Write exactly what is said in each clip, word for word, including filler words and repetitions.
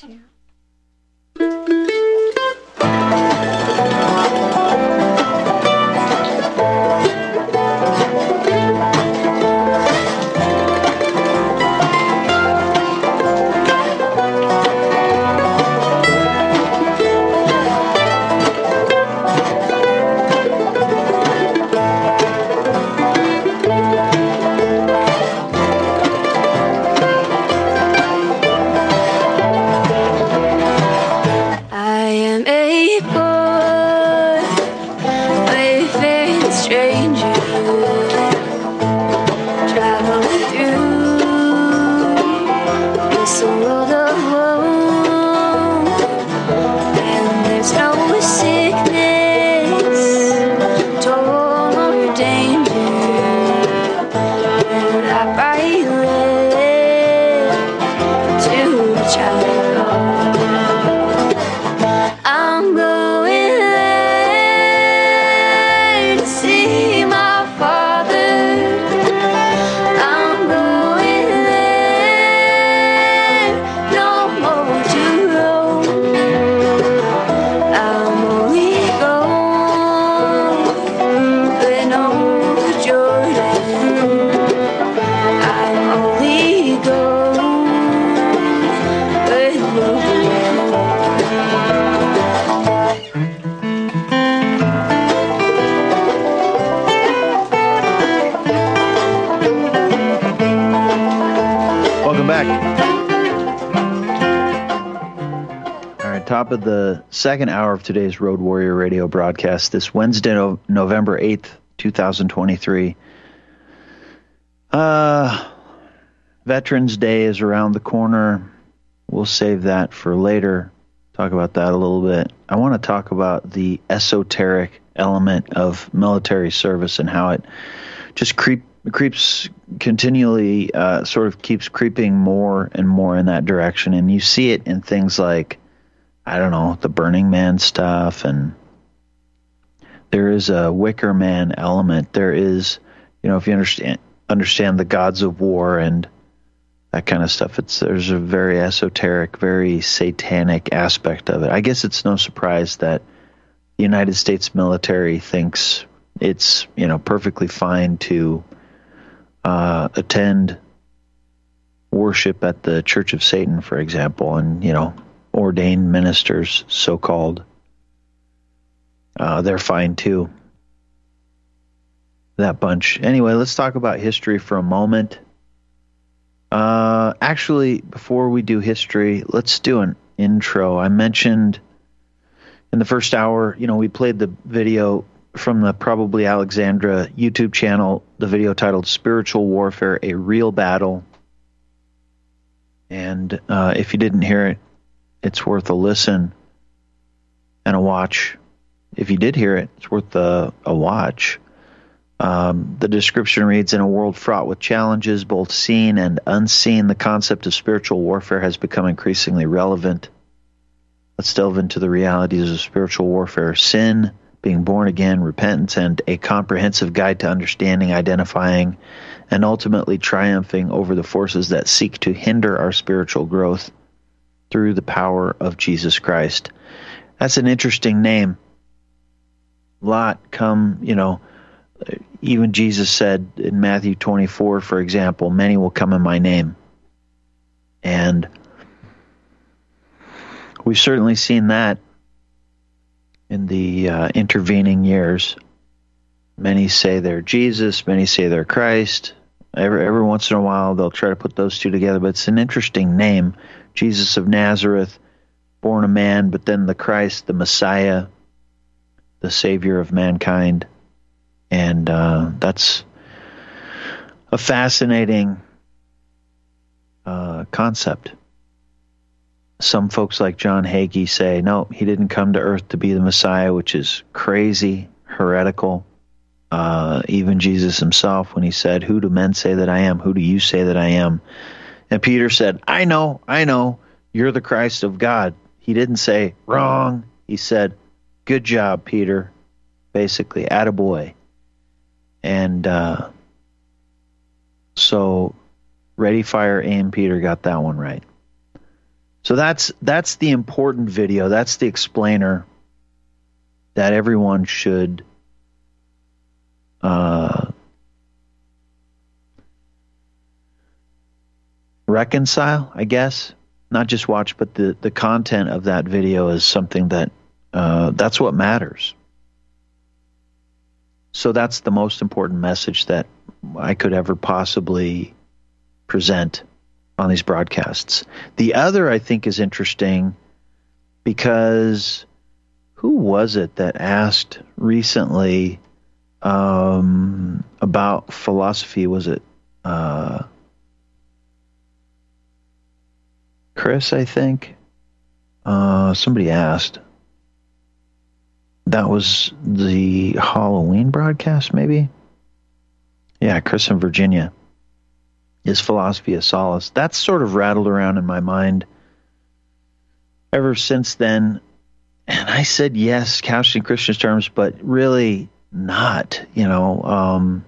Top of the second hour of today's Road Warrior Radio broadcast this Wednesday, no- November eighth, twenty twenty-three. Uh, Veterans Day is around the corner. We'll save that for later. Talk about that a little bit. I want to talk about the esoteric element of military service and how it just creep, creeps continually, uh, sort of keeps creeping more and more in that direction. And you see it in things like, I don't know, the Burning Man stuff, and there is a Wicker Man element. There is, you know, if you understand understand the gods of war and that kind of stuff, it's there's a very esoteric, very satanic aspect of it. I guess it's no surprise that the United States military thinks it's, you know, perfectly fine to uh, attend worship at the Church of Satan, for example, and, you know, ordained ministers, so-called, uh, they're fine too. That bunch. Anyway, let's talk about history for a moment. Uh, actually, before we do history, let's do an intro. I mentioned in the first hour, you know, we played the video from the Probably Alexandra YouTube channel, the video titled Spiritual Warfare, A Real Battle. And uh, if you didn't hear it, it's worth a listen and a watch. If you did hear it, it's worth a, a watch. Um, the description reads, in a world fraught with challenges, both seen and unseen, the concept of spiritual warfare has become increasingly relevant. Let's delve into the realities of spiritual warfare: sin, being born again, repentance, and a comprehensive guide to understanding, identifying, and ultimately triumphing over the forces that seek to hinder our spiritual growth through the power of Jesus Christ. That's an interesting name. Lot come, you know, even Jesus said in Matthew twenty-four, for example, many will come in my name. And we've certainly seen that in the uh, intervening years. Many say they're Jesus, many say they're Christ. Every, every once in a while they'll try to put those two together, but it's an interesting name. Jesus of Nazareth, born a man, but then the Christ, the Messiah, the Savior of mankind. And uh, that's a fascinating uh, concept. Some folks like John Hagee say, no, he didn't come to earth to be the Messiah, which is crazy, heretical. Uh, even Jesus himself, when he said, who do men say that I am? Who do you say that I am? And Peter said, I know, I know, you're the Christ of God. He didn't say, wrong. He said, good job, Peter. Basically, attaboy. And uh, so, ready, fire, aim, Peter got that one right. So that's that's the important video. That's the explainer that everyone should uh, reconcile, I guess. Not just watch, but the, the content of that video is something that uh, that's what matters. So that's the most important message that I could ever possibly present on these broadcasts. The other, I think, is interesting because who was it that asked recently um, about philosophy? Was it uh, Chris, I think? Uh, somebody asked. That was the Halloween broadcast, maybe? Yeah, Chris in Virginia. Is philosophy a solace? That's sort of rattled around in my mind ever since then. And I said yes, couched in Christian terms, but really not, you know. Um,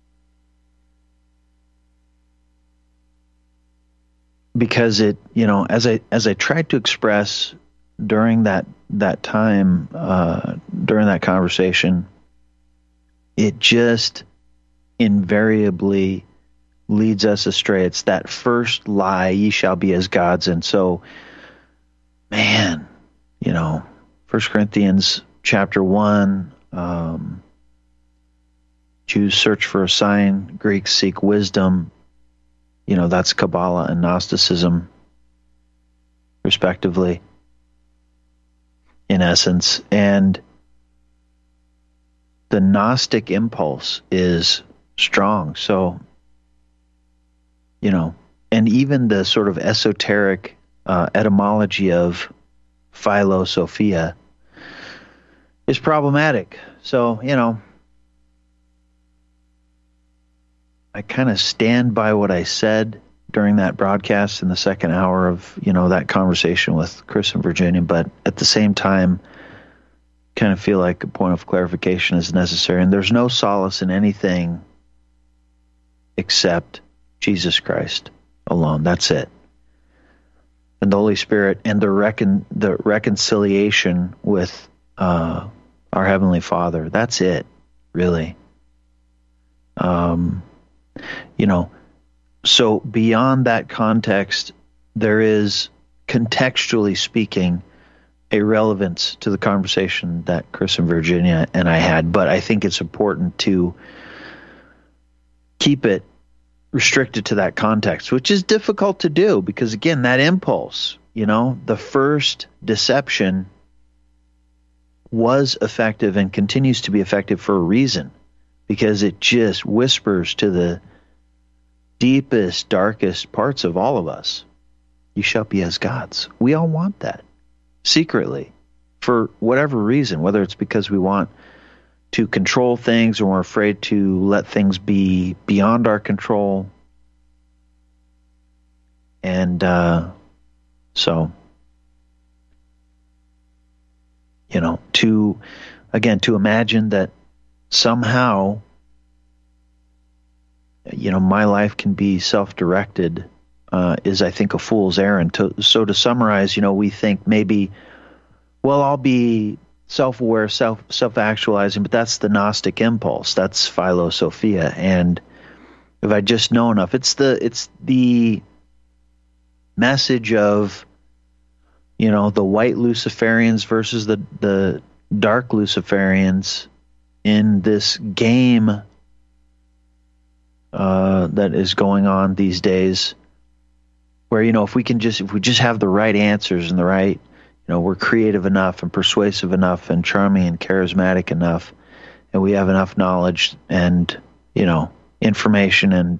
because it, you know, as I as I tried to express during that that time, uh, during that conversation, it just invariably leads us astray. It's that first lie, ye shall be as gods. And so, man, you know, First Corinthians chapter one, um, Jews search for a sign, Greeks seek wisdom. You know, that's Kabbalah and Gnosticism, respectively, in essence. And the Gnostic impulse is strong. So, you know, and even the sort of esoteric uh, etymology of philosophia is problematic. So, you know, I kind of stand by what I said during that broadcast in the second hour of, you know, that conversation with Chris in Virginia, but at the same time, kind of feel like a point of clarification is necessary. And there's no solace in anything except Jesus Christ alone. That's it. And the Holy Spirit and the recon the reconciliation with uh, our Heavenly Father. That's it, really. Um, you know, so beyond that context, there is, contextually speaking, a relevance to the conversation that Chris in Virginia and I had. But I think it's important to keep it restricted to that context, which is difficult to do because, again, that impulse, you know, the first deception was effective and continues to be effective for a reason, because it just whispers to the deepest, darkest parts of all of us. You shall be as gods. We all want that secretly for whatever reason, whether it's because we want to control things or we're afraid to let things be beyond our control. And uh, so, you know, to, again, to imagine that somehow, you know, my life can be self-directed uh, is, I think, a fool's errand. To, so to summarize, you know, we think maybe, well, I'll be self-aware, self, self-actualizing, but that's the Gnostic impulse. That's philosophia. And if I just know enough, it's the, it's the message of, you know, the white Luciferians versus the, the dark Luciferians in this game uh, that is going on these days, where, you know, if we can just, if we just have the right answers and the right, you know, we're creative enough and persuasive enough and charming and charismatic enough, and we have enough knowledge and, you know, information and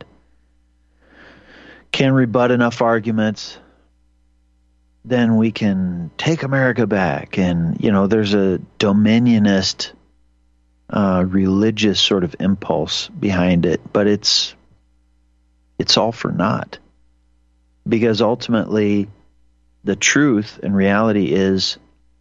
can rebut enough arguments, then we can take America back. And, you know, there's a dominionist uh, religious sort of impulse behind it, but it's it's all for naught, because ultimately the truth and reality is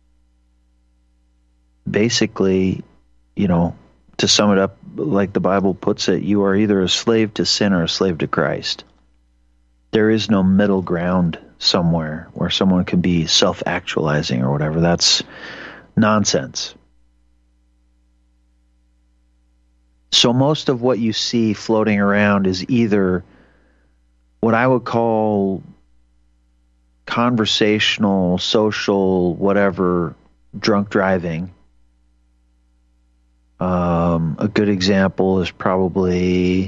basically, you know, to sum it up like the Bible puts it, you are either a slave to sin or a slave to Christ. There is no middle ground somewhere where someone can be self-actualizing or whatever. That's nonsense. So most of what you see floating around is either what I would call conversational, social, whatever, drunk driving. Um, a good example is probably,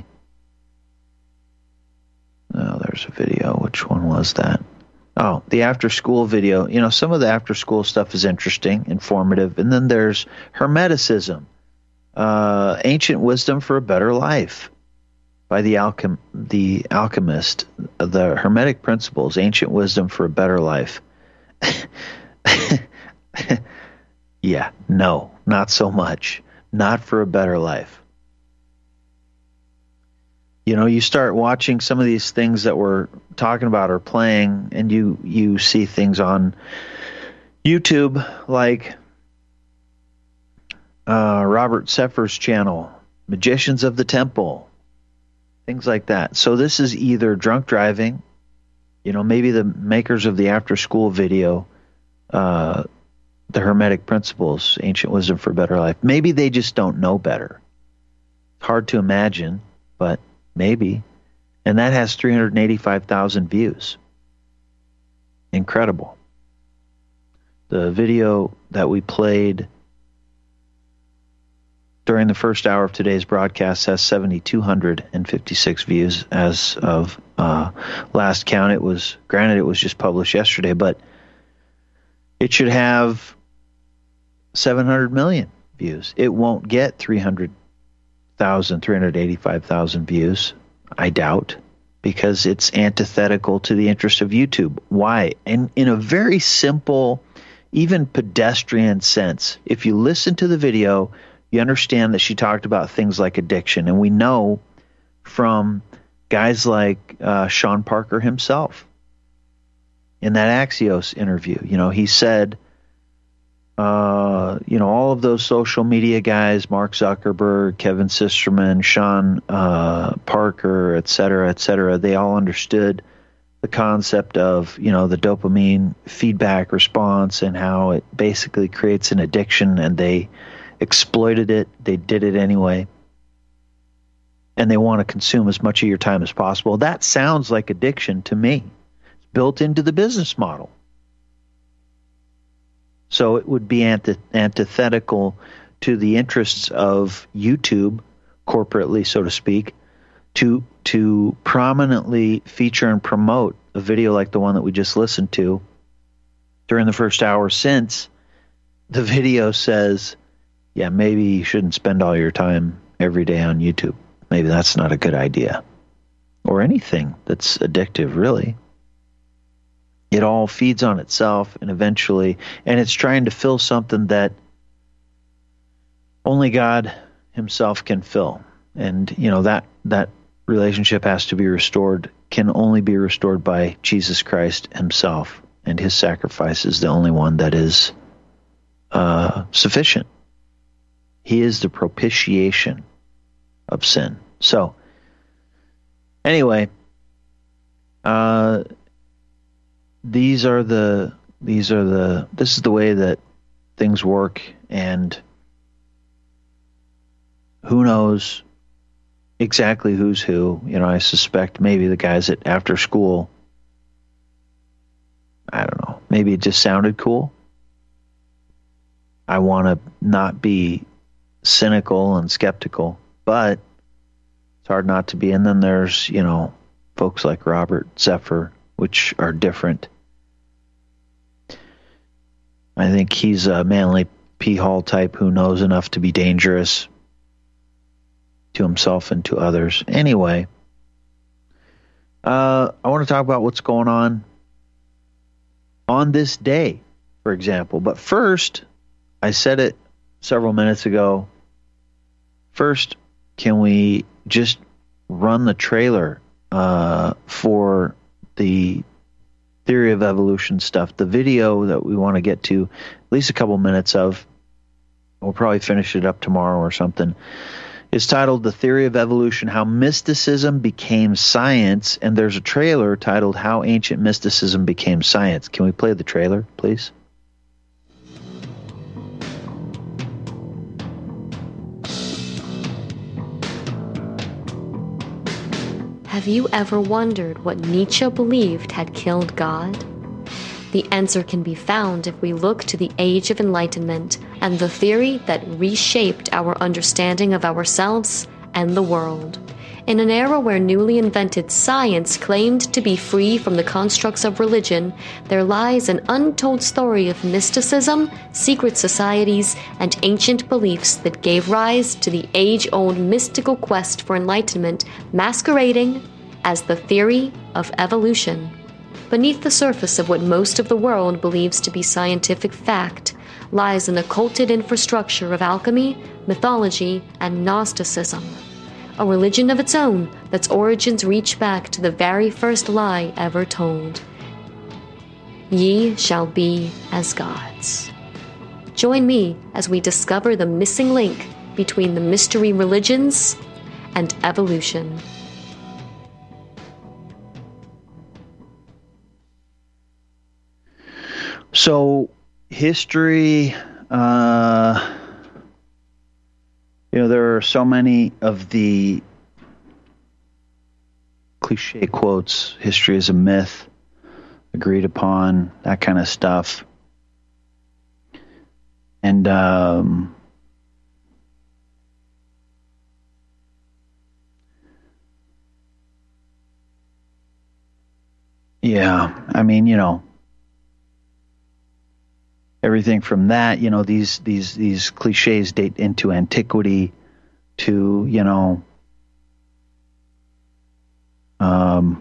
oh, there's a video. Which one was that? Oh, the after school video. You know, some of the after school stuff is interesting, informative. And then there's Hermeticism, uh, Ancient Wisdom for a Better Life by the alchem the alchemist, the Hermetic Principles, Ancient Wisdom for a Better Life. Yeah, no, not so much. Not for a better life. You know, you start watching some of these things that we're talking about or playing, and you, you see things on YouTube like uh, Robert Seffer's channel, Magicians of the Temple, things like that. So this is either drunk driving, you know, maybe the makers of the after school video, uh, the Hermetic Principles, Ancient Wisdom for a Better Life. Maybe they just don't know better. Hard to imagine, but maybe. And that has three hundred eighty-five thousand views. Incredible. The video that we played during the first hour of today's broadcast has seven thousand two hundred fifty-six views as of uh, last count. It was, granted, it was just published yesterday, but it should have seven hundred million views. It won't get three hundred thousand, three hundred eighty-five thousand views, I doubt, because it's antithetical to the interest of YouTube. Why? And in a very simple, even pedestrian sense, if you listen to the video, you understand that she talked about things like addiction. And we know from guys like uh, Sean Parker himself in that Axios interview, you know, he said, uh, you know, all of those social media guys, Mark Zuckerberg, Kevin Systerman, Sean uh, Parker, et cetera, et cetera, they all understood the concept of, you know, the dopamine feedback response and how it basically creates an addiction, and they exploited it. They did it anyway. And they want to consume as much of your time as possible. That sounds like addiction to me. It's built into the business model. So it would be anti- antithetical to the interests of YouTube, corporately, so to speak, to to prominently feature and promote a video like the one that we just listened to during the first hour, since the video says, yeah, maybe you shouldn't spend all your time every day on YouTube. Maybe that's not a good idea. Or anything that's addictive, really. It all feeds on itself, and eventually, and it's trying to fill something that only God himself can fill. And, you know, that, that relationship has to be restored, can only be restored by Jesus Christ himself. And his sacrifice is the only one that is uh, sufficient. He is the propitiation of sin. So, anyway, uh, these are the these are the this is the way that things work, and who knows exactly who's who. You know, I suspect maybe the guys at after school, I don't know, maybe it just sounded cool. I want to not be cynical and skeptical, but it's hard not to be. And then there's, you know, folks like Robert Zephyr, which are different. I think he's a Manly P. Hall type who knows enough to be dangerous to himself and to others. Anyway, uh, I want to talk about what's going on on this day, for example. But first, I said it several minutes ago. First, can we just run the trailer uh, for the theory of evolution stuff, the video that we want to get to at least a couple minutes of? We'll probably finish it up tomorrow or something. is titled The Theory of Evolution, How Mysticism Became Science, and there's a trailer titled How Ancient Mysticism Became Science. Can we play the trailer, please? Have you ever wondered what Nietzsche believed had killed God? The answer can be found if we look to the Age of Enlightenment and the theory that reshaped our understanding of ourselves and the world. In an era where newly invented science claimed to be free from the constructs of religion, there lies an untold story of mysticism, secret societies, and ancient beliefs that gave rise to the age-old mystical quest for enlightenment, masquerading as the theory of evolution. Beneath the surface of what most of the world believes to be scientific fact lies an occulted infrastructure of alchemy, mythology, and Gnosticism. A religion of its own that's origins reach back to the very first lie ever told. Ye shall be as gods. Join me as we discover the missing link between the mystery religions and evolution. So, history, uh, you know, there are so many of the cliche quotes, history is a myth, agreed upon, that kind of stuff. And, um, yeah, I mean, you know, everything from that, you know, these these these cliches date into antiquity, to, you know, um,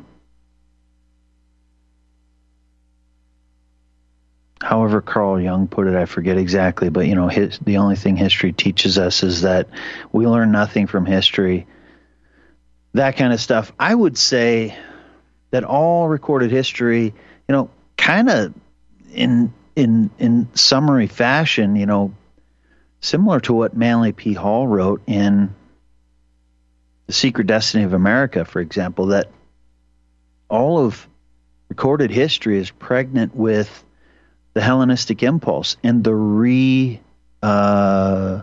however Carl Jung put it, I forget exactly, but, you know, his, the only thing history teaches us is that we learn nothing from history, that kind of stuff. I would say that all recorded history, you know, kind of in in in summary fashion, you know, similar to what Manly P. Hall wrote in The Secret Destiny of America, for example, that all of recorded history is pregnant with the Hellenistic impulse and the re uh,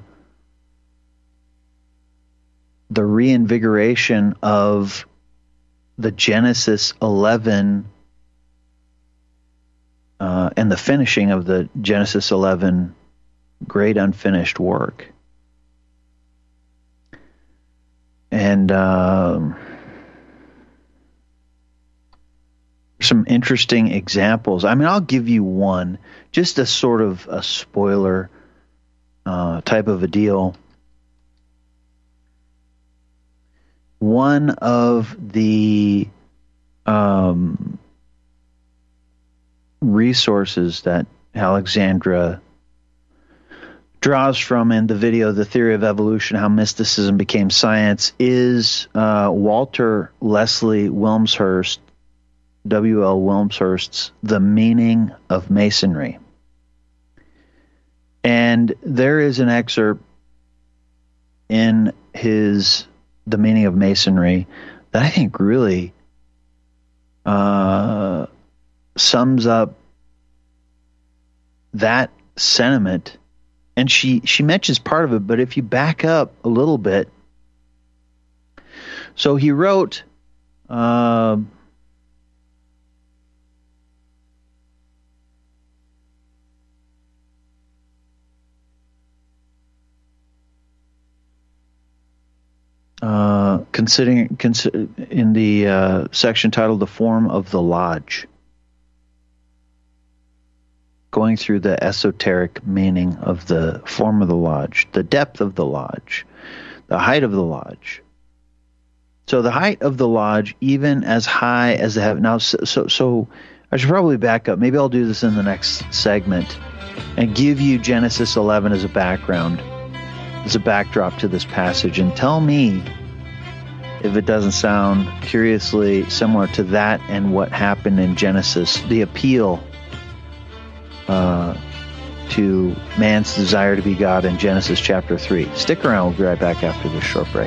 the reinvigoration of the Genesis eleven uh, and the finishing of the Genesis eleven great unfinished work. And um, some interesting examples. I mean, I'll give you one, just a sort of a spoiler uh, type of a deal. One of the um, resources that Alexandra draws from in the video, The Theory of Evolution, How Mysticism Became Science, is uh, Walter Leslie Wilmshurst, W L Wilmshurst's The Meaning of Masonry. And there is an excerpt in his The Meaning of Masonry that I think really uh, sums up that sentiment. And she, she mentions part of it, but if you back up a little bit, so he wrote, uh, uh, considering consider, in the uh, section titled "The Form of the Lodge," going through the esoteric meaning of the form of the lodge, the depth of the lodge, the height of the lodge. So the height of the lodge, even as high as the heaven. Now, so, so, so I should probably back up. Maybe I'll do this in the next segment and give you Genesis eleven as a background, as a backdrop to this passage, and tell me if it doesn't sound curiously similar to that and what happened in Genesis, the appeal Uh, to man's desire to be God in Genesis chapter three. Stick around. We'll be right back after this short break.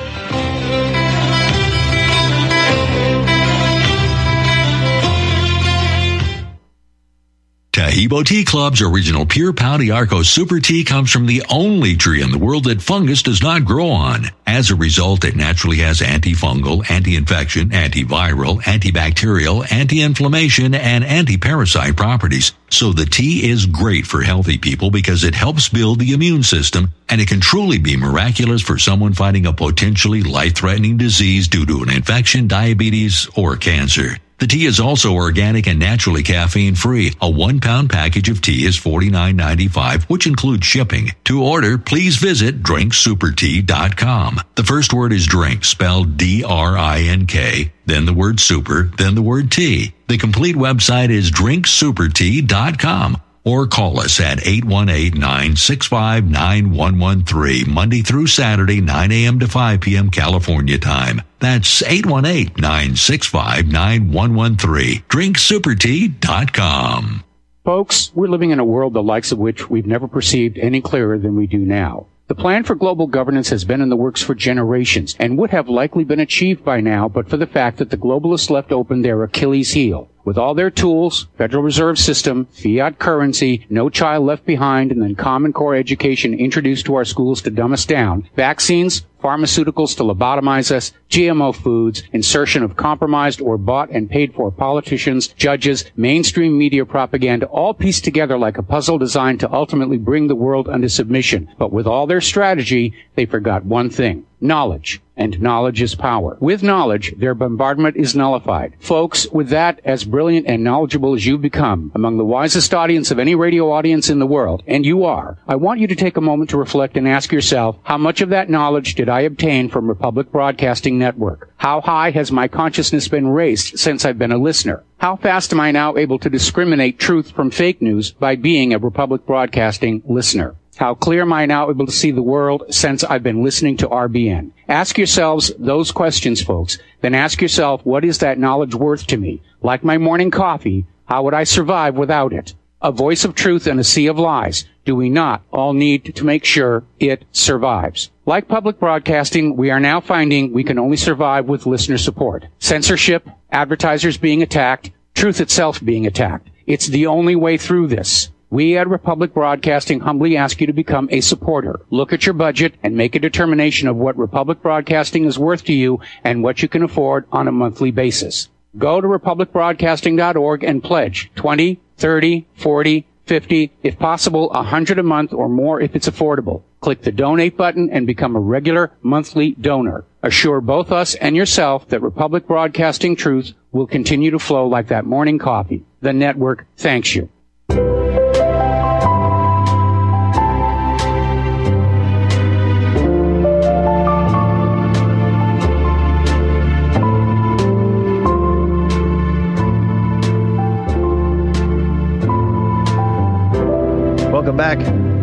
Taheebo Tea Club's original Pure Pau d'Arco Super Tea comes from the only tree in the world that fungus does not grow on. As a result, it naturally has antifungal, anti-infection, antiviral, antibacterial, anti-inflammation, and anti-parasite properties. So the tea is great for healthy people because it helps build the immune system, and it can truly be miraculous for someone fighting a potentially life-threatening disease due to an infection, diabetes, or cancer. The tea is also organic and naturally caffeine-free. A one-pound package of tea is forty-nine ninety-five, which includes shipping. To order, please visit drink super tea dot com. The first word is drink, spelled D R I N K, then the word super, then the word tea. The complete website is drink super tea dot com. Or call us at eight one eight, nine six five, nine one one three, Monday through Saturday, nine a.m. to five p.m. California time. That's eight one eight, nine six five, nine one one three. drink super tea dot com. Folks, we're living in a world the likes of which we've never perceived any clearer than we do now. The plan for global governance has been in the works for generations and would have likely been achieved by now but for the fact that the globalists left open their Achilles heel. With all their tools, Federal Reserve System, fiat currency, no child left behind, and then Common Core education introduced to our schools to dumb us down, vaccines, pharmaceuticals to lobotomize us, G M O foods, insertion of compromised or bought and paid for politicians, judges, mainstream media propaganda, all pieced together like a puzzle designed to ultimately bring the world under submission. But with all their strategy, they forgot one thing. Knowledge. And knowledge is power. With knowledge, their bombardment is nullified. Folks, with that, as brilliant and knowledgeable as you've become, among the wisest audience of any radio audience in the world, and you are, I want you to take a moment to reflect and ask yourself, how much of that knowledge did I obtain from Republic Broadcasting Network? How high has my consciousness been raised since I've been a listener? How fast am I now able to discriminate truth from fake news by being a Republic Broadcasting listener? How clear am I now able to see the world since I've been listening to R B N? Ask yourselves those questions, folks. Then ask yourself, what is that knowledge worth to me? Like my morning coffee, how would I survive without it? A voice of truth in a sea of lies. Do we not all need to make sure it survives? Like public broadcasting, we are now finding we can only survive with listener support. Censorship, advertisers being attacked, truth itself being attacked. It's the only way through this. We at Republic Broadcasting humbly ask you to become a supporter. Look at your budget and make a determination of what Republic Broadcasting is worth to you and what you can afford on a monthly basis. Go to republic broadcasting dot org and pledge twenty, thirty, forty, fifty, if possible, one hundred a month or more if it's affordable. Click the donate button and become a regular monthly donor. Assure both us and yourself that Republic Broadcasting truth will continue to flow like that morning coffee. The network thanks you. Welcome back.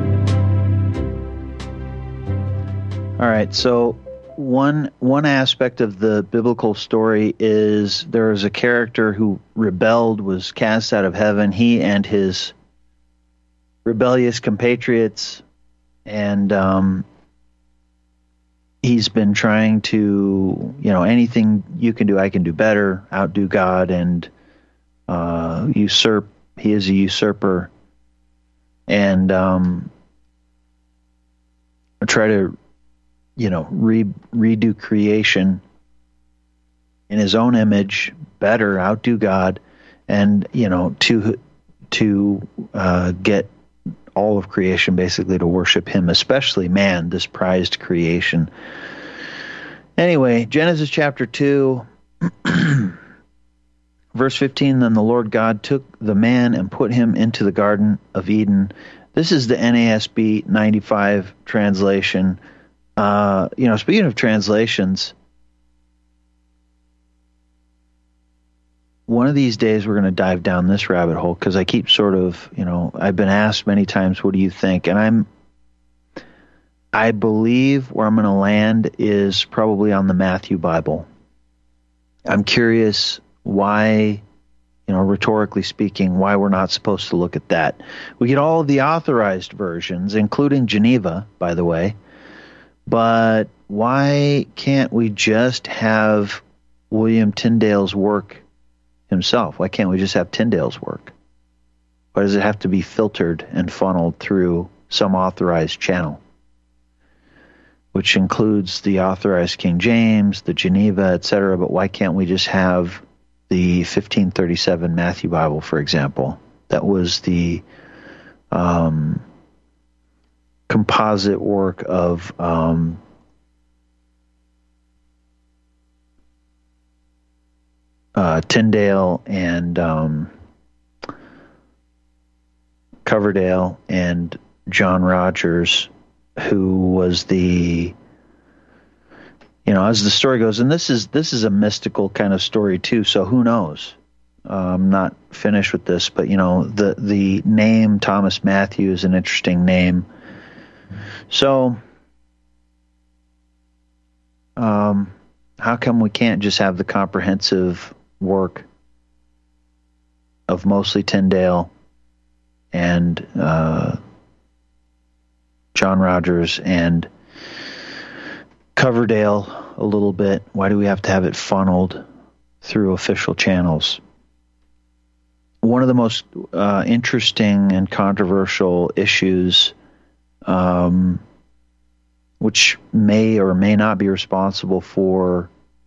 All right, so one one aspect of the biblical story is there is a character who rebelled, was cast out of heaven, he and his rebellious compatriots, and um, he's been trying to, you know, anything you can do, I can do better, outdo God, and uh, usurp. He is a usurper. And um, try to, you know, re- redo creation in his own image, better, outdo God, and, you know, to to uh, get all of creation basically to worship him, especially man, this prized creation. Anyway, Genesis chapter two, verse fifteen, then the Lord God took the man and put him into the Garden of Eden. This is the N A S B ninety-five translation. Uh, you know, speaking of translations, one of these days we're going to dive down this rabbit hole because I keep sort of, you know, I've been asked many times, what do you think? And I'm, I believe where I'm going to land is probably on the Matthew Bible. I'm curious why, you you know, rhetorically speaking, why we're not supposed to look at that. We get all of the authorized versions, including Geneva, by the way. But why can't we just have William Tyndale's work himself? Why can't we just have Tyndale's work? Why does it have to be filtered and funneled through some authorized channel, which includes the authorized King James, the Geneva, et cetera? But why can't we just have the fifteen thirty-seven Matthew Bible, for example? That was the um, composite work of um, uh, Tyndale and um, Coverdale and John Rogers, who was the, you know, as the story goes, and this is this is a mystical kind of story too, so who knows? Uh, I'm not finished with this, but you know, the the name Thomas Matthew is an interesting name. So, um, how come we can't just have the comprehensive work of mostly Tyndale and uh, John Rogers and Coverdale a little bit? Why do we have to have it funneled through official channels? One of the most uh, interesting and controversial issues, um, which may or may not be responsible for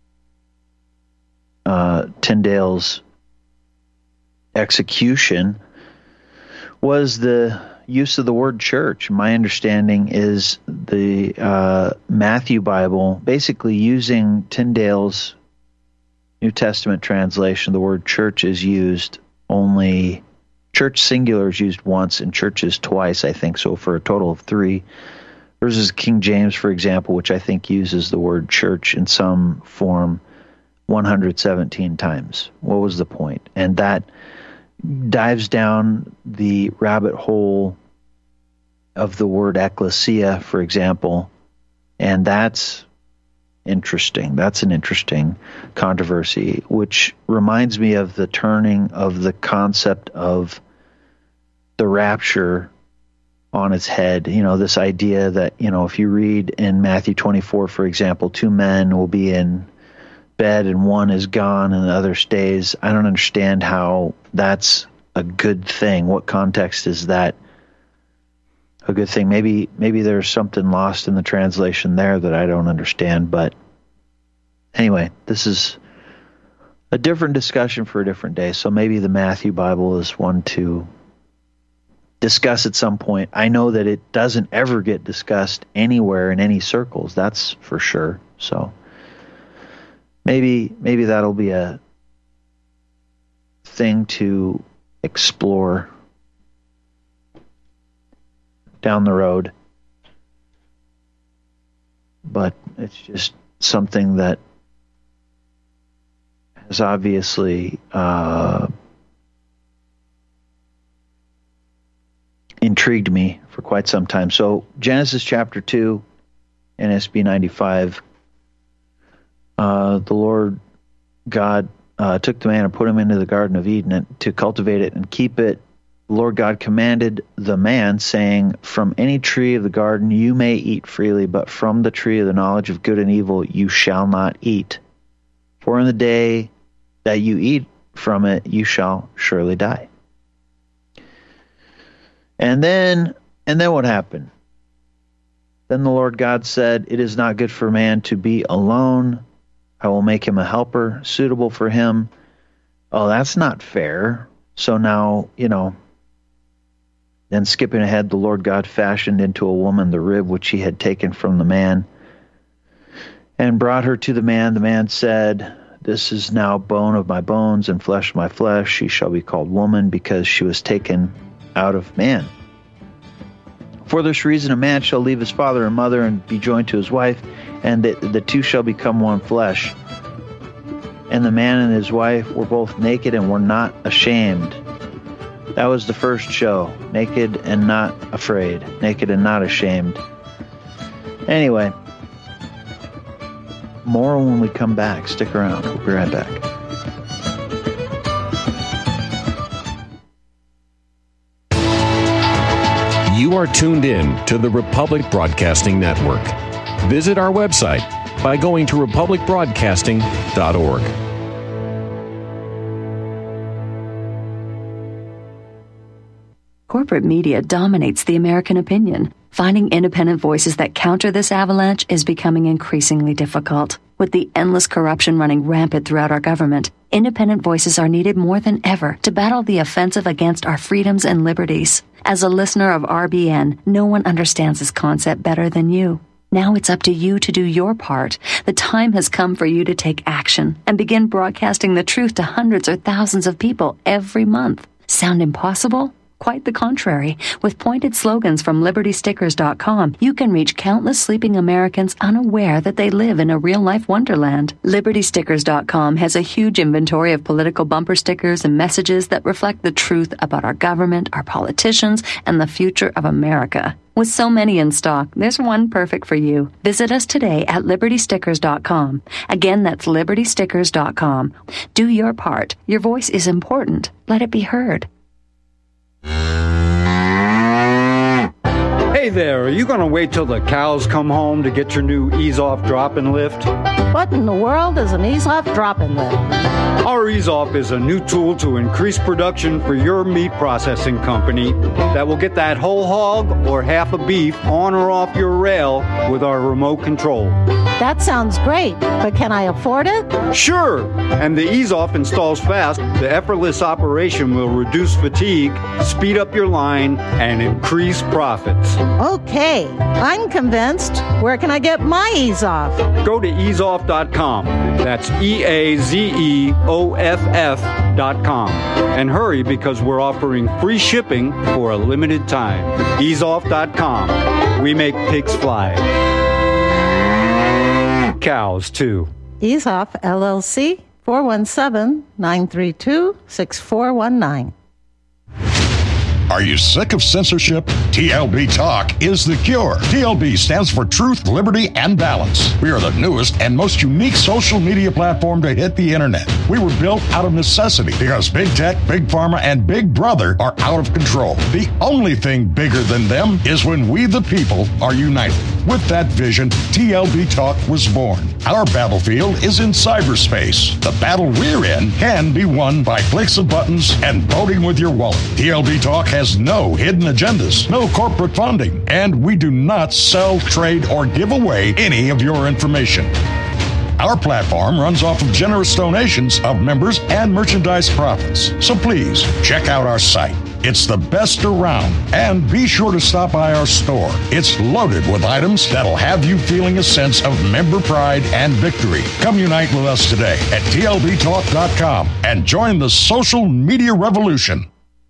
uh, Tyndale's execution, was the use of the word church. My understanding is the uh, Matthew Bible, basically using Tyndale's New Testament translation, the word church is used only, church singular is used once and churches twice, I think, so for a total of three, versus King James, for example, which I think uses the word church in some form one hundred seventeen times. What was the point? And that dives down the rabbit hole of the word ecclesia, for example, and that's interesting. That's an interesting controversy, which reminds me of the turning of the concept of the rapture on its head. You know, this idea that, you know, if you read in Matthew twenty-four, for example, two men will be in bed and one is gone and the other stays. I don't understand how that's a good thing. What context is that a good thing? Maybe maybe there's something lost in the translation there that I don't understand. But anyway, this is a different discussion for a different day. So maybe the Matthew Bible is one to discuss at some point. I know that it doesn't ever get discussed anywhere in any circles. That's for sure. So maybe maybe that'll be a thing to explore down the road. But it's just something that has obviously uh, intrigued me for quite some time. So Genesis chapter two, N S B ninety-five, uh, the Lord God uh, took the man and put him into the Garden of Eden and, to cultivate it and keep it. The Lord God commanded the man, saying, from any tree of the garden you may eat freely, but from the tree of the knowledge of good and evil you shall not eat. For in the day that you eat from it, you shall surely die. And then, and then what happened? Then the Lord God said, it is not good for man to be alone. I will make him a helper suitable for him. Oh, that's not fair. So now, you know, then skipping ahead, the Lord God fashioned into a woman the rib which he had taken from the man and brought her to the man. The man said, this is now bone of my bones and flesh of my flesh. She shall be called woman because she was taken out of man. For this reason, a man shall leave his father and mother and be joined to his wife, and the, the two shall become one flesh. And the man and his wife were both naked and were not ashamed. That was the first show, naked and not afraid, naked and not ashamed. Anyway, more when we come back. Stick around. We'll be right back. You are tuned in to the Republic Broadcasting Network. Visit our website by going to republic broadcasting dot org. Corporate media dominates the American opinion. Finding independent voices that counter this avalanche is becoming increasingly difficult. With the endless corruption running rampant throughout our government, independent voices are needed more than ever to battle the offensive against our freedoms and liberties. As a listener of R B N, no one understands this concept better than you. Now it's up to you to do your part. The time has come for you to take action and begin broadcasting the truth to hundreds or thousands of people every month. Sound impossible? Quite the contrary. With pointed slogans from liberty stickers dot com, you can reach countless sleeping Americans unaware that they live in a real-life wonderland. liberty stickers dot com has a huge inventory of political bumper stickers and messages that reflect the truth about our government, our politicians, and the future of America. With so many in stock, there's one perfect for you. Visit us today at liberty stickers dot com. Again, that's liberty stickers dot com. Do your part. Your voice is important. Let it be heard. Hey there, are you going to wait till the cows come home to get your new Ease Off Drop and Lift? What in the world is an Ease Off Drop and Lift? Our Ease Off is a new tool to increase production for your meat processing company that will get that whole hog or half a beef on or off your rail with our remote control. That sounds great, but can I afford it? Sure! And the Ease Off installs fast. The effortless operation will reduce fatigue, speed up your line, and increase profits. Okay, I'm convinced. Where can I get my Ease Off? Go to ease off dot com. That's E A Z E O F F dot com. And hurry, because we're offering free shipping for a limited time. ease off dot com. We make pigs fly. Cows, too. Ease Off, L L C, four one seven, nine three two, six four one nine. Are you sick of censorship? T L B Talk is the cure. T L B stands for Truth, Liberty, and Balance. We are the newest and most unique social media platform to hit the internet. We were built out of necessity because Big Tech, Big Pharma, and Big Brother are out of control. The only thing bigger than them is when we, the people, are united. With that vision, T L B Talk was born. Our battlefield is in cyberspace. The battle we're in can be won by clicks of buttons and voting with your wallet. T L B Talk has no hidden agendas, no corporate funding, and we do not sell, trade, or give away any of your information. Our platform runs off of generous donations of members and merchandise profits. So please, check out our site. It's the best around. And be sure to stop by our store. It's loaded with items that'll have you feeling a sense of member pride and victory. Come unite with us today at T L B talk dot com and join the social media revolution.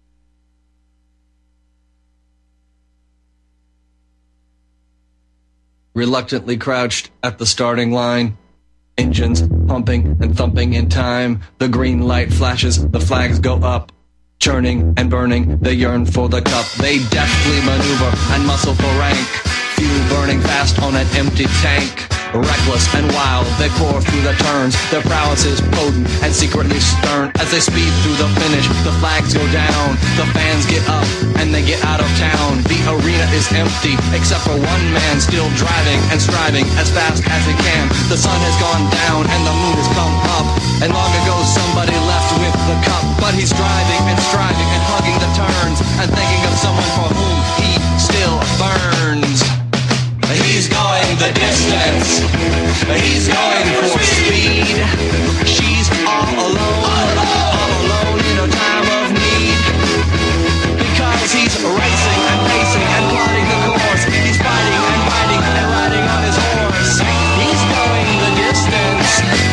Reluctantly crouched at the starting line, engines pumping and thumping in time. The green light flashes, the flags go up. Churning and burning, they yearn for the cup. They deftly maneuver and muscle for rank. Fuel burning fast on an empty tank. Reckless and wild, they pour through the turns. Their prowess is potent and secretly stern. As they speed through the finish, the flags go down. The fans get up and they get out of town. The arena is empty, except for one man still driving and striving as fast as he can. The sun has gone down and the moon has come up. And long ago somebody left with the cup. But he's driving and striving and hugging the turns and thinking of someone for whom he still burns. He's going the distance. He's going for speed. She's all alone, all alone in a time of need. Because he's racing and pacing and plotting the course. He's fighting and fighting and riding on his horse. He's going the distance.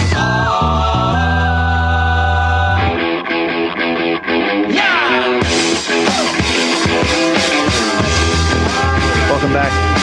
Yeah! Welcome back.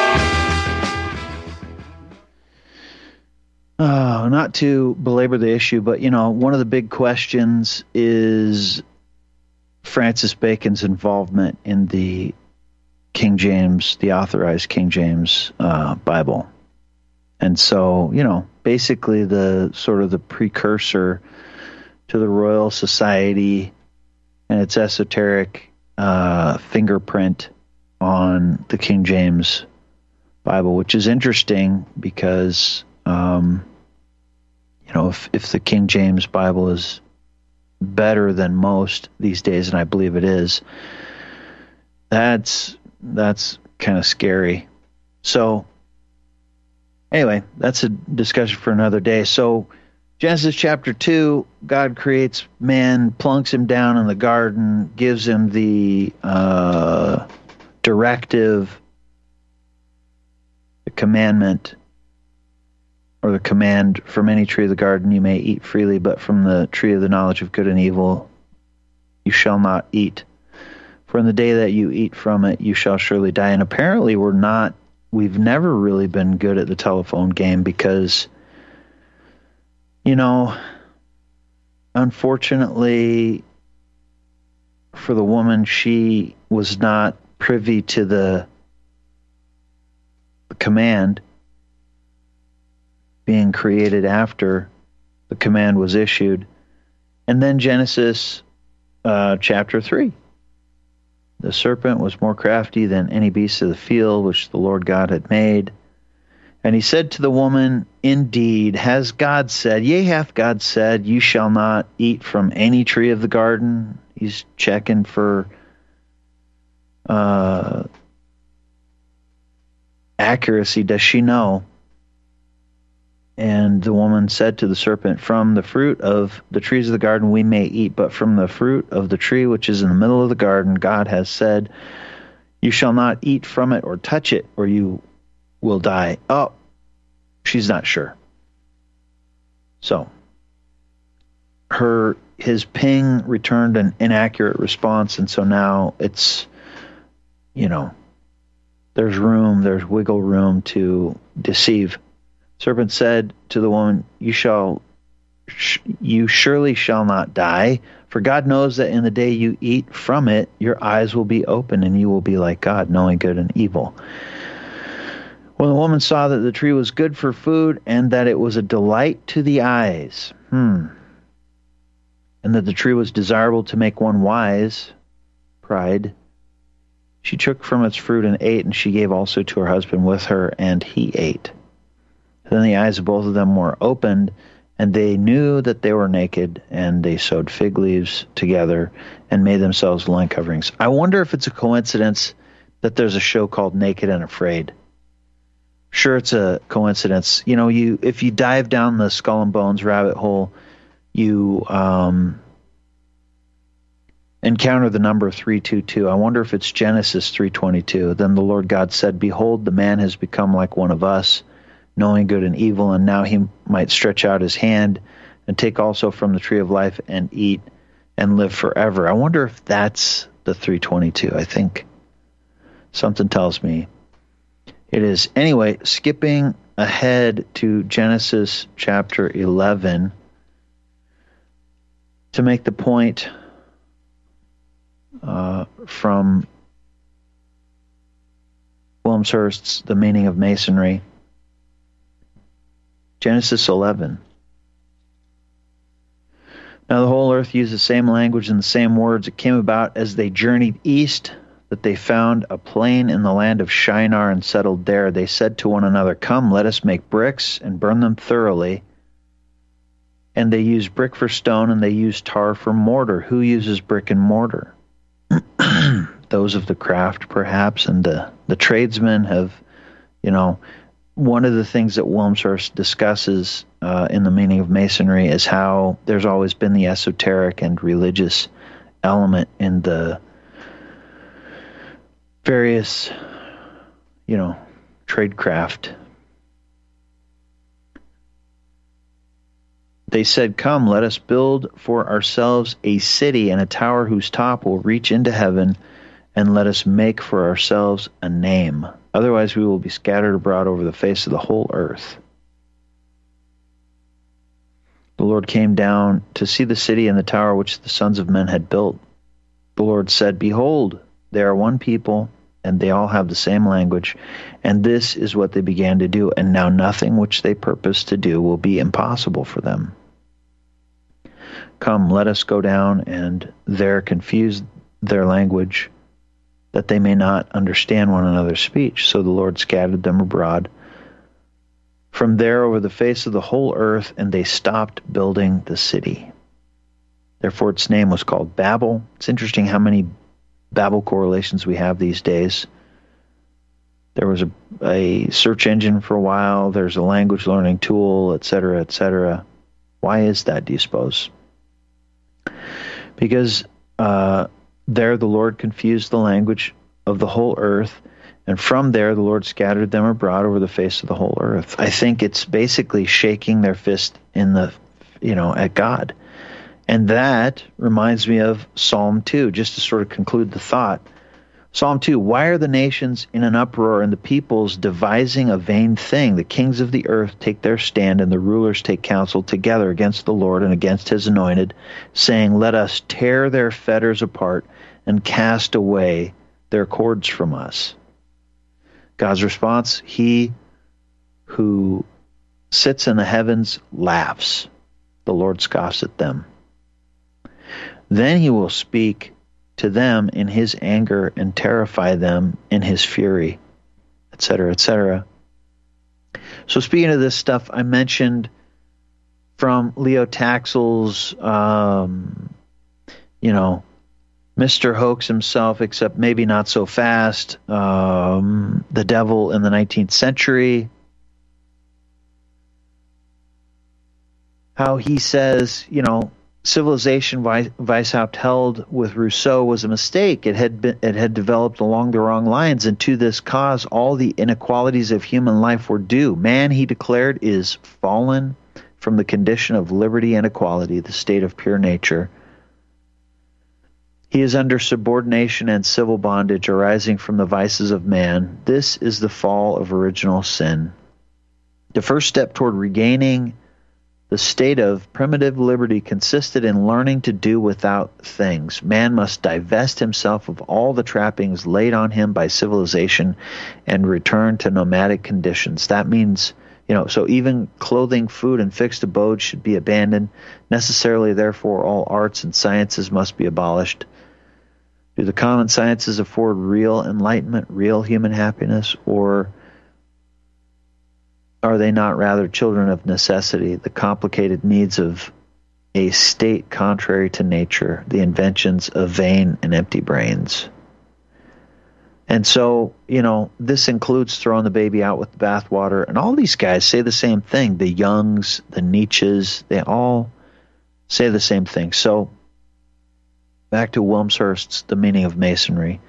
Uh, not to belabor the issue, but, you know, one of the big questions is Francis Bacon's involvement in the King James, the authorized King James uh, Bible. And so, you know, basically the sort of the precursor to the Royal Society and its esoteric uh, fingerprint on the King James Bible, which is interesting because, um, you know, if, if the King James Bible is better than most these days, and I believe it is, that's that's kind of scary. So anyway, that's a discussion for another day. So Genesis chapter two, God creates man, plunks him down in the garden, gives him the uh, directive, the commandment, or the command, from any tree of the garden you may eat freely, but from the tree of the knowledge of good and evil you shall not eat. For in the day that you eat from it, you shall surely die. And apparently we're not, we've never really been good at the telephone game because, you know, unfortunately for the woman, she was not privy to the, the command being created after the command was issued. And then Genesis uh, chapter three. The serpent was more crafty than any beast of the field which the Lord God had made. And he said to the woman, indeed, has God said, yea, hath God said, you shall not eat from any tree of the garden? He's checking for uh, accuracy. Does she know? And the woman said to the serpent, from the fruit of the trees of the garden we may eat, but from the fruit of the tree which is in the middle of the garden, God has said, you shall not eat from it or touch it, or you will die. Oh, she's not sure. So, her his ping returned an inaccurate response, and so now it's, you know, there's room, there's wiggle room to deceive. Serpent said to the woman, you shall, sh- you surely shall not die, for God knows that in the day you eat from it, your eyes will be open, and you will be like God, knowing good and evil. When the woman saw that the tree was good for food, and that it was a delight to the eyes, hmm, and that the tree was desirable to make one wise, pride, she took from its fruit and ate, and she gave also to her husband with her, and he ate. Then the eyes of both of them were opened, and they knew that they were naked, and they sewed fig leaves together and made themselves loin coverings. I wonder if it's a coincidence that there's a show called Naked and Afraid. Sure, it's a coincidence. You know, you if you dive down the Skull and Bones rabbit hole, you um, encounter the number three two two. I wonder if it's Genesis three twenty-two. Then the Lord God said, behold, the man has become like one of us, knowing good and evil, and now he might stretch out his hand and take also from the tree of life and eat and live forever. I wonder if that's the three twenty-two. I think something tells me it is. Anyway, skipping ahead to Genesis chapter eleven to make the point uh, from Wilmshurst's The Meaning of Masonry. Genesis eleven. Now the whole earth used the same language and the same words. It came about as they journeyed east that they found a plain in the land of Shinar and settled there. They said to one another, come, let us make bricks and burn them thoroughly. And they used brick for stone, and they used tar for mortar. Who uses brick and mortar? Those of the craft, perhaps, and the, the tradesmen have, you know, one of the things that Wilmshurst discusses uh, in The Meaning of Masonry is how there's always been the esoteric and religious element in the various, you know, tradecraft. They said, come, let us build for ourselves a city and a tower whose top will reach into heaven, and let us make for ourselves a name. Otherwise we will be scattered abroad over the face of the whole earth. The Lord came down to see the city and the tower which the sons of men had built. The Lord said, behold, they are one people, and they all have the same language, and this is what they began to do, and now nothing which they purpose to do will be impossible for them. Come, let us go down and there confuse their language, that they may not understand one another's speech. So the Lord scattered them abroad from there over the face of the whole earth, and they stopped building the city. Therefore its name was called Babel. It's interesting how many Babel correlations we have these days. There was a, a search engine for a while. There's a language learning tool, et cetera, et cetera. Why is that, do you suppose? Because uh, there the Lord confused the language of the whole earth, and from there the Lord scattered them abroad over the face of the whole earth. I think it's basically shaking their fist in the, you know, at God. And that reminds me of Psalm two, just to sort of conclude the thought. Psalm two, why are the nations in an uproar and the peoples devising a vain thing? The kings of the earth take their stand and the rulers take counsel together against the Lord and against his anointed, saying, let us tear their fetters apart and cast away their cords from us. God's response, he who sits in the heavens laughs. The Lord scoffs at them. Then he will speak to them in his anger and terrify them in his fury, et cetera, et cetera. So speaking of this stuff, I mentioned from Leo Taxel's, um, you know, Mister Hoax himself, except maybe not so fast, um, The Devil in the nineteenth Century, how he says, you know, civilization Weishaupt held with Rousseau was a mistake. It had been, it had developed along the wrong lines, and to this cause all the inequalities of human life were due. Man, he declared, is fallen from the condition of liberty and equality, the state of pure nature. He is under subordination and civil bondage arising from the vices of man. This is the fall of original sin. The first step toward regaining the state of primitive liberty consisted in learning to do without things. Man must divest himself of all the trappings laid on him by civilization and return to nomadic conditions. That means, you know, so even clothing, food, and fixed abodes should be abandoned. Necessarily, therefore, all arts and sciences must be abolished. Do the common sciences afford real enlightenment, real human happiness, or are they not rather children of necessity, the complicated needs of a state contrary to nature, the inventions of vain and empty brains? And so, you know, this includes throwing the baby out with the bathwater. And all these guys say the same thing. The Youngs, the Nietzsches, they all say the same thing. So back to Wilmshurst's The Meaning of Masonry.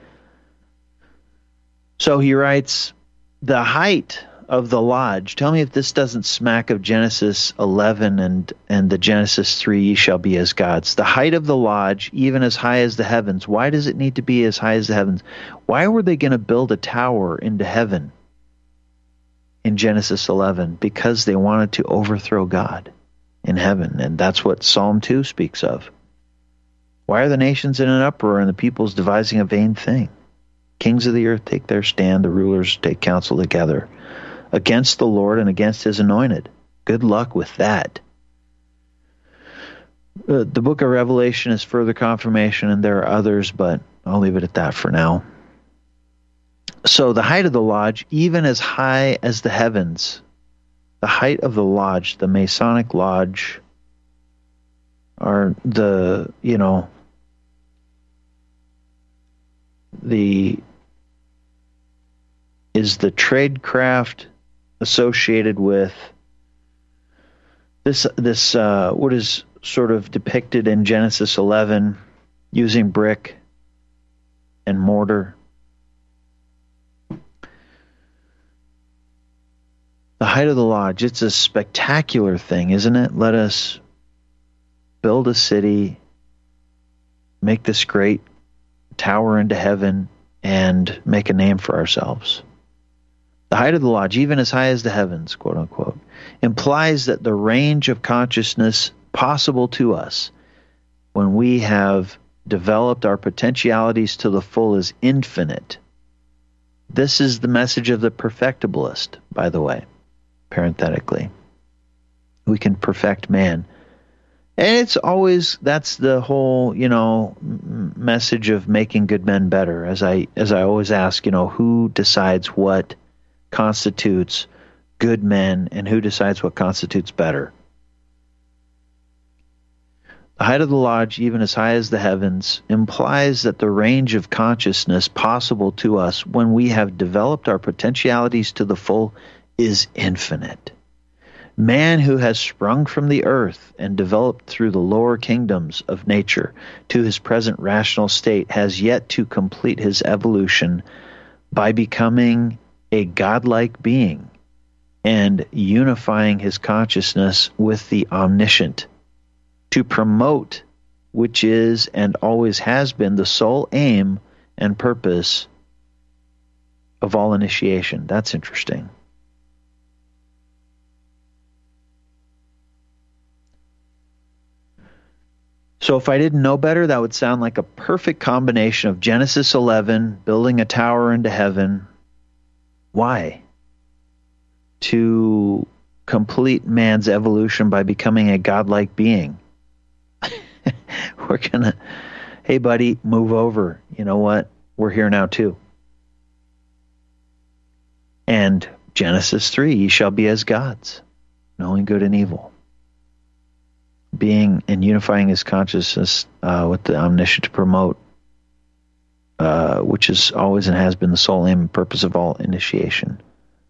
So he writes, the height of the lodge. Tell me if this doesn't smack of Genesis eleven and, and the Genesis three, ye shall be as gods. The height of the lodge, even as high as the heavens. Why does it need to be as high as the heavens? Why were they going to build a tower into heaven in Genesis eleven? Because they wanted to overthrow God in heaven. And that's what Psalm two speaks of. Why are the nations in an uproar and the peoples devising a vain thing? Kings of the earth take their stand, the rulers take counsel together against the Lord and against his anointed. Good luck with that. Uh, the book of Revelation is further confirmation, and there are others, but I'll leave it at that for now. So the height of the lodge, even as high as the heavens, the height of the lodge, the Masonic lodge, are the, you know, the, is the tradecraft associated with this, this uh, what is sort of depicted in Genesis eleven, using brick and mortar. The height of the lodge, it's a spectacular thing, isn't it? Let us build a city, make this great tower into heaven, and make a name for ourselves. The height of the lodge, even as high as the heavens, quote unquote, implies that the range of consciousness possible to us when we have developed our potentialities to the full is infinite. This is the message of the perfectibilist, by the way, parenthetically. We can perfect man. And it's always, that's the whole, you know, m- message of making good men better. As I, as I always ask, you know, who decides what constitutes good men and who decides what constitutes better? The height of the lodge, even as high as the heavens, implies that the range of consciousness possible to us when we have developed our potentialities to the full is infinite. Man who has sprung from the earth and developed through the lower kingdoms of nature to his present rational state has yet to complete his evolution by becoming a godlike being and unifying his consciousness with the omniscient, to promote which is and always has been the sole aim and purpose of all initiation. That's interesting. So if I didn't know better, that would sound like a perfect combination of Genesis eleven, building a tower into heaven. Why? To complete man's evolution by becoming a godlike being. We're going to, hey, buddy, move over. You know what? We're here now, too. And Genesis three, ye shall be as gods, knowing good and evil. Being and unifying his consciousness uh, with the omniscient to promote, uh, which is always and has been the sole aim and purpose of all initiation.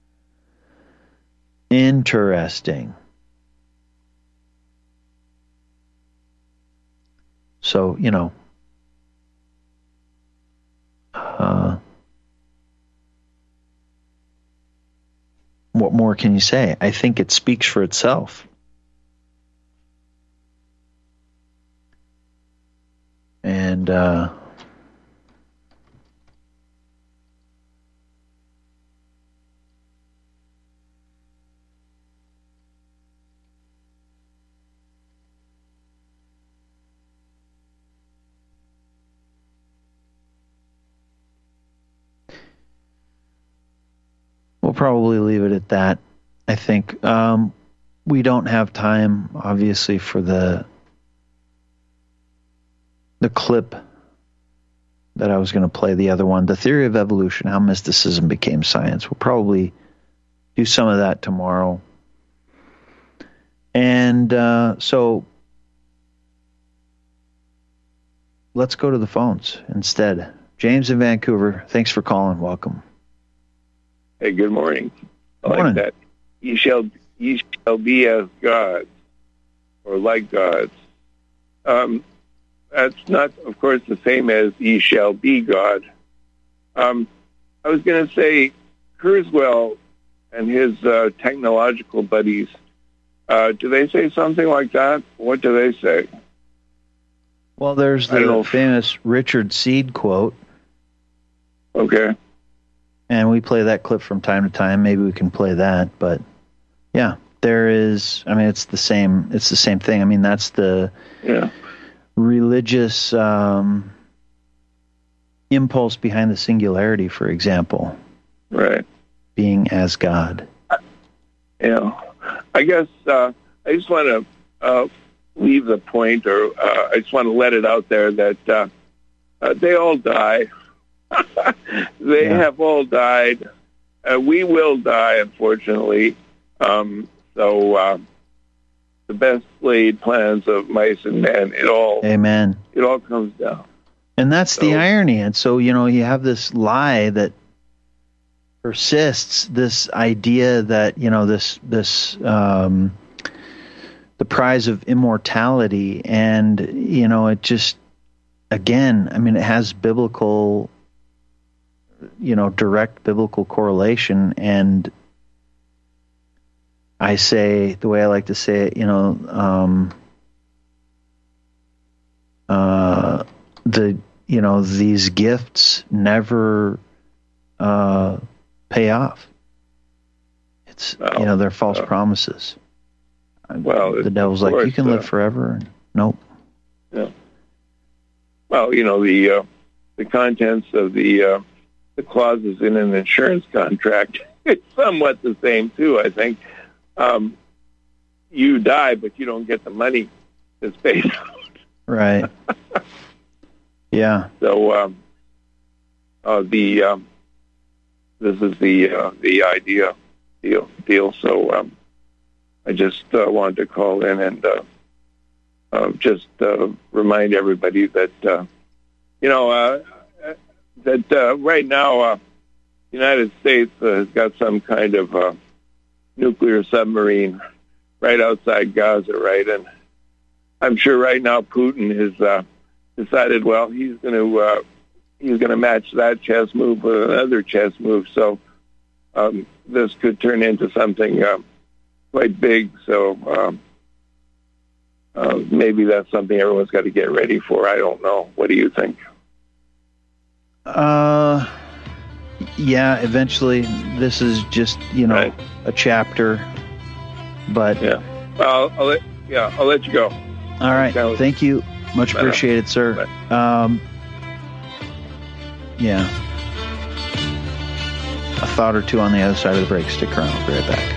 Interesting. So, you know, uh, what more can you say? I think it speaks for itself. And uh, we'll probably leave it at that. I think um, we don't have time, obviously, for the the clip that I was going to play, the other one, The Theory of Evolution, How Mysticism Became Science. We'll probably do some of that tomorrow. And uh, so let's go to the phones instead. James in Vancouver, thanks for calling. Welcome. Hey, good morning. I Morning. like that. Ye shall, ye shall be as gods, or like gods. Um, that's not, of course, the same as ye shall be God. Um, I was going to say, Kurzweil and his uh, technological buddies, uh, do they say something like that? What do they say? Well, there's the famous Richard Seed quote. Okay. And we play that clip from time to time. Maybe we can play that, but yeah, there is, I mean, it's the same, it's the same thing. I mean, that's the yeah. religious um, impulse behind the singularity, for example. Right. Being as God. Yeah. I guess uh, I just want to uh, leave the point, or uh, I just want to let it out there that uh, uh, they all die. they yeah. have all died. Uh, we will die, unfortunately. Um, so uh, the best laid plans of mice and men, it all, Amen. It all comes down. And that's so, the irony. And so, you know, you have this lie that persists, this idea that, you know, this, this, um, the prize of immortality. And, you know, it just, again, I mean, it has biblical, you know, direct biblical correlation. And I say, the way I like to say it, you know, um, uh, the, you know, these gifts never uh, pay off. It's, well, you know, they're false uh, promises. Well, the devil's like, course, you can uh, live forever. And nope. Yeah. Well, you know, the uh, the contents of the uh, the clauses in an insurance contract, it's somewhat the same too. I think um, you die, but you don't get the money to space out. Right. Yeah. So um, uh, the um, this is the uh, the idea deal deal. So um, I just uh, wanted to call in and uh, uh, just uh, remind everybody that uh, you know uh, that uh, right now uh, the United States uh, has got some kind of uh, nuclear submarine right outside Gaza, right? And I'm sure right now Putin has uh, decided, well, he's going to uh, he's going to match that chess move with another chess move. So um, this could turn into something uh, quite big. So um, uh, maybe that's something everyone's got to get ready for. I don't know. What do you think? Uh, yeah. Eventually, this is just you know right. a chapter. But yeah, well, I'll let yeah I'll let you go. All right. Thank you. Much appreciated, sir. Um, yeah. A thought or two on the other side of the break. Stick around. I'll be right back.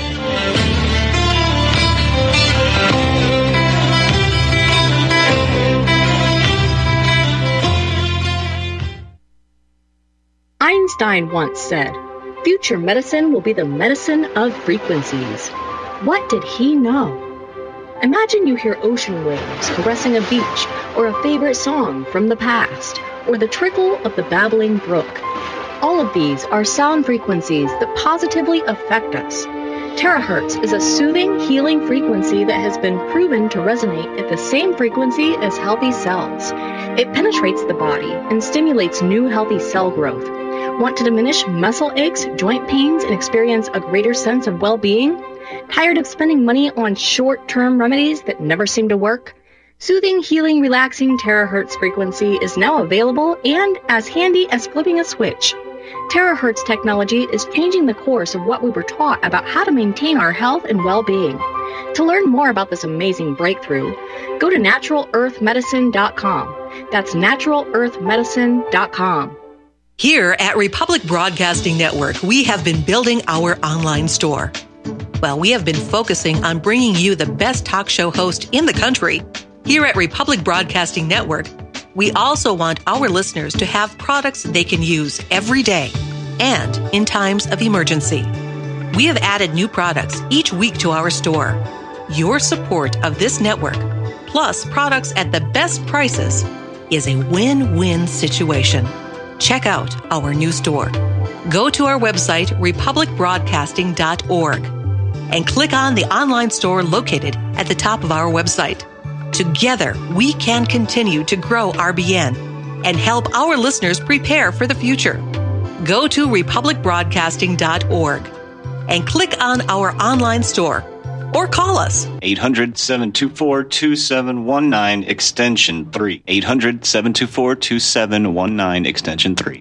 Einstein once said, "Future medicine will be the medicine of frequencies." What did he know? Imagine you hear ocean waves caressing a beach, or a favorite song from the past, or the trickle of the babbling brook. All of these are sound frequencies that positively affect us. Terahertz is a soothing, healing frequency that has been proven to resonate at the same frequency as healthy cells. It penetrates the body and stimulates new healthy cell growth. Want to diminish muscle aches, joint pains, and experience a greater sense of well-being? Tired of spending money on short-term remedies that never seem to work? Soothing, healing, relaxing terahertz frequency is now available and as handy as flipping a switch. Terahertz technology is changing the course of what we were taught about how to maintain our health and well-being. To learn more about this amazing breakthrough, go to natural earth medicine dot com. That's natural earth medicine dot com. Here at Republic Broadcasting Network, we have been building our online store. Well, we have been focusing on bringing you the best talk show host in the country. Here at Republic Broadcasting Network, we also want our listeners to have products they can use every day and in times of emergency. We have added new products each week to our store. Your support of this network, plus products at the best prices, is a win-win situation. Check out our new store. Go to our website, republic broadcasting dot org, and click on the online store located at the top of our website. Together, we can continue to grow R B N and help our listeners prepare for the future. Go to republic broadcasting dot org and click on our online store or call us. eight hundred, seven two four, two seven one nine, extension three. eight hundred, seven two four, two seven one nine, extension three.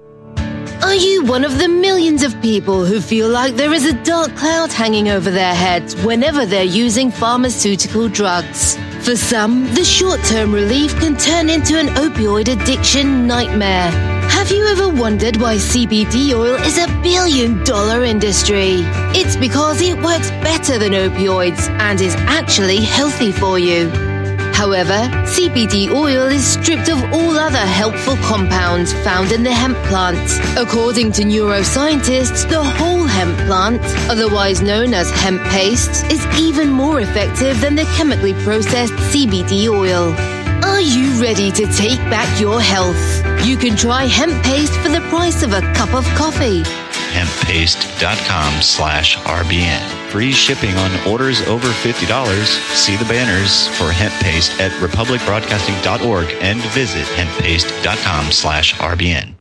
Are you one of the millions of people who feel like there is a dark cloud hanging over their heads whenever they're using pharmaceutical drugs? For some, the short-term relief can turn into an opioid addiction nightmare. Have you ever wondered why C B D oil is a billion-dollar industry? It's because it works better than opioids and is actually healthy for you. However, C B D oil is stripped of all other helpful compounds found in the hemp plant. According to neuroscientists, the whole hemp plant, otherwise known as hemp paste, is even more effective than the chemically processed C B D oil. Are you ready to take back your health? You can try hemp paste for the price of a cup of coffee. hemp paste dot com slash R B N. Free shipping on orders over fifty dollars. See the banners for hemp paste at republic broadcasting dot org and visit hemp paste dot com slash R B N.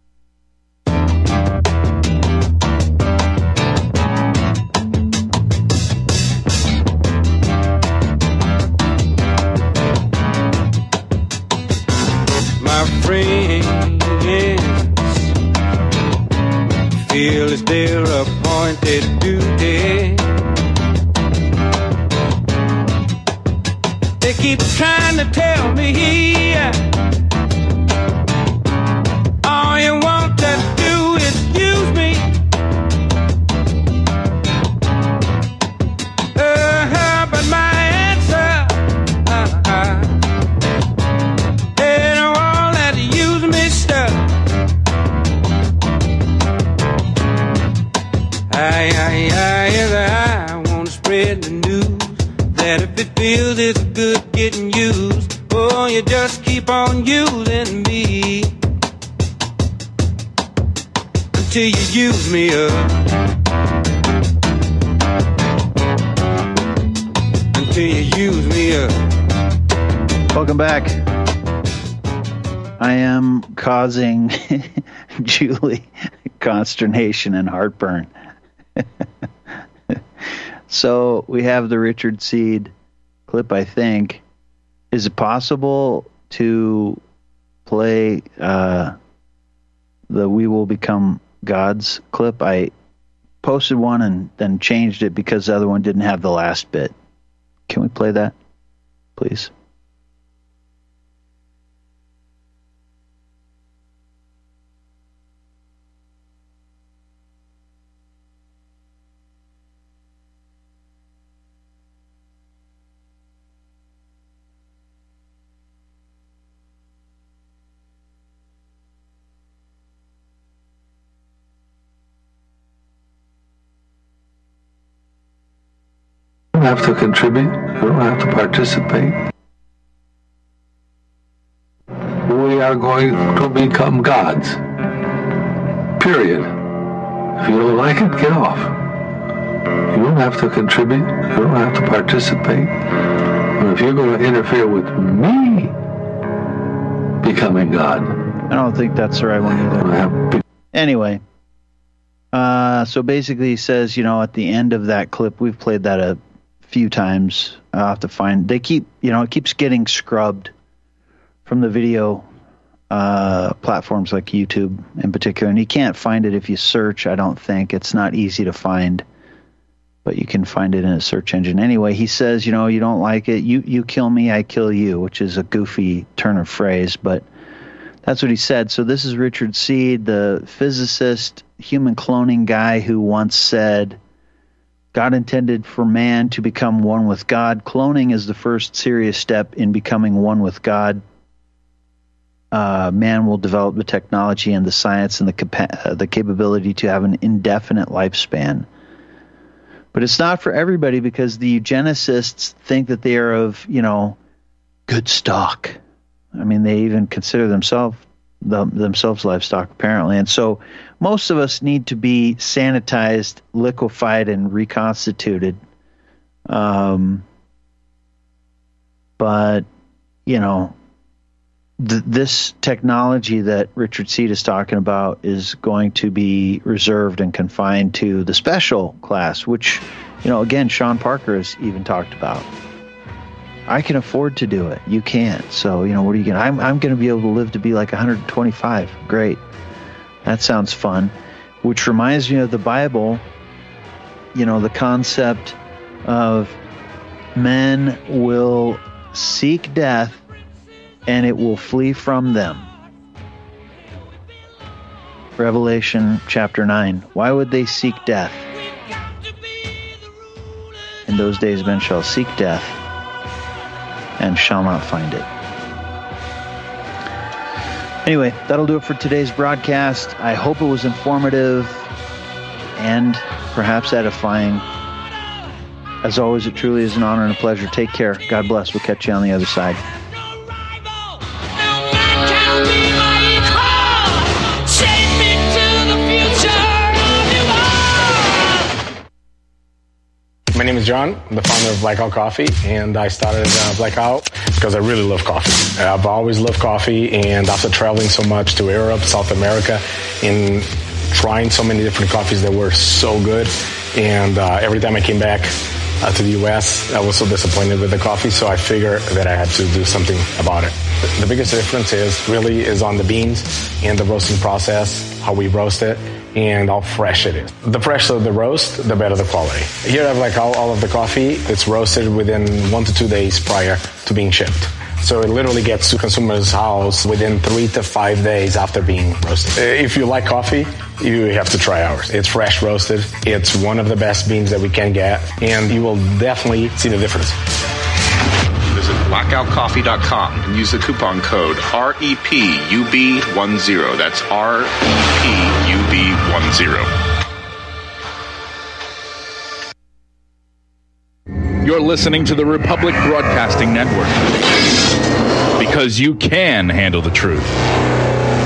My friends feel it's their appointed duty. They keep trying to tell me all you want to do is use me. Uh-huh, but my answer uh-huh, I, I, yes, I want to spread the news that if it feels it's good getting used, oh, you just keep on using me until you use me up. Until you use me up. Welcome back. I am causing Julie consternation and heartburn. So we have the Richard Seed clip, I think. Is it possible to play uh, the We Will Become Gods clip? I posted one and then changed it because the other one didn't have the last bit. Can we play that, please? You don't have to contribute. You don't have to participate. We are going to become gods. Period. If you don't like it, get off. You don't have to contribute. You don't have to participate. But if you're going to interfere with me becoming God, I don't think that's the right one either. Anyway, uh, so basically he says, you know, at the end of that clip, we've played that a few times. I'll have to find, they keep, you know, it keeps getting scrubbed from the video uh, platforms like YouTube in particular, and you can't find it if you search. I don't think it's not easy to find, but you can find it in a search engine. Anyway, he says, you know, you don't like it, you you kill me, I kill you, which is a goofy turn of phrase, but that's what he said. So this is Richard Seed, the physicist, human cloning guy, who once said, God intended for man to become one with God. Cloning is the first serious step in becoming one with God. Uh, man will develop the technology and the science and the capa- uh, the capability to have an indefinite lifespan. But it's not for everybody, because the eugenicists think that they are of, you know, good stock. I mean, they even consider themselves the, themselves livestock, apparently. And so most of us need to be sanitized, liquefied, and reconstituted. Um, but, you know, th- this technology that Richard Seed is talking about is going to be reserved and confined to the special class, which, you know, again, Sean Parker has even talked about. I can afford to do it. You can't. So, you know, what are you going to... I'm, I'm going to be able to live to be like one hundred twenty-five. Great. That sounds fun. Which reminds me of the Bible, you know, the concept of men will seek death and it will flee from them. Revelation chapter nine. Why would they seek death? In those days men shall seek death and shall not find it. Anyway, that'll do it for today's broadcast. I hope it was informative and perhaps edifying. As always, it truly is an honor and a pleasure. Take care. God bless. We'll catch you on the other side. My name is John. I'm the founder of Blackout Coffee, and I started uh, Blackout because I really love coffee. I've always loved coffee, and after traveling so much to Europe, South America, and trying so many different coffees that were so good, and uh, every time I came back uh, to the U S, I was so disappointed with the coffee, so I figured that I had to do something about it. The biggest difference is really is on the beans and the roasting process, how we roast it, and how fresh it is. The fresher the roast, the better the quality. Here I have like all, all of the coffee. It's roasted within one to two days prior to being shipped. So it literally gets to consumers' house within three to five days after being roasted. If you like coffee, you have to try ours. It's fresh roasted. It's one of the best beans that we can get, and you will definitely see the difference. Visit blackout coffee dot com and use the coupon code R E P U B ten. That's R E P U B ten. You're listening to the Republic Broadcasting Network. Because you can handle the truth.